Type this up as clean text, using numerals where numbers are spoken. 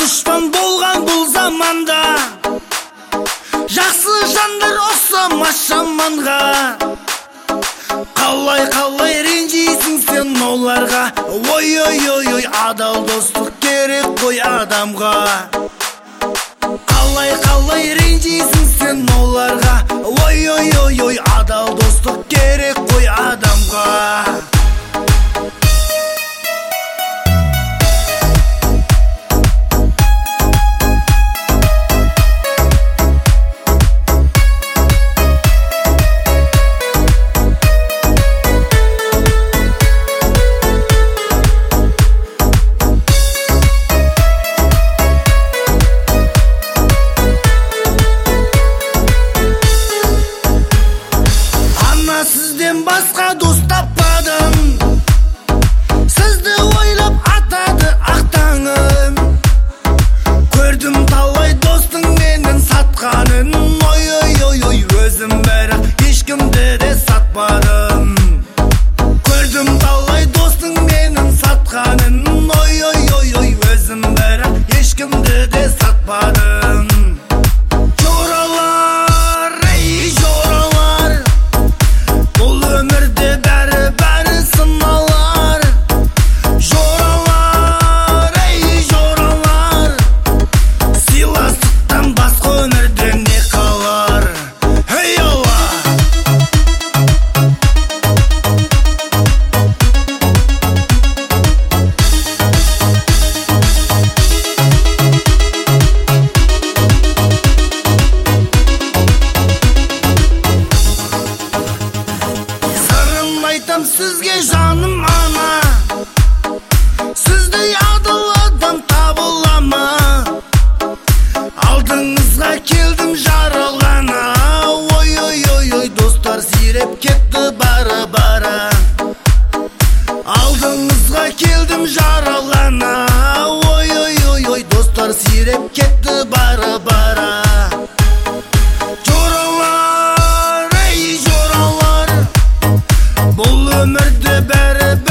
дұшпан болған бұл заманда, жақсы жандар ұқсамас жаманға. Қалай ренжисің сен оларға, ой, адал достық керек қой адамға. Қалай ренжисің сен оларға, ой, адал достық керек қой адамға. Сізден басқа дос таппадым, сізді ойлап атады ақ таңым. Көрдім талай достың менің сатқанын, ой, өзім бірақ ешкімді де сатпадым. Көрдім талай достың менің сатқанын, ой, өзім бірақ ешкімді де сатпадым. Сізге жаным ана, сіздей адал адам табыла ма? Алдыңызға келдім жаралғана, ой, достар сиреп кетті бара. Алдыңызға келдім жаралғана, ой, достар сиреп кетті бара. Жоралар, ей жоралар, бұл өмірді бәрі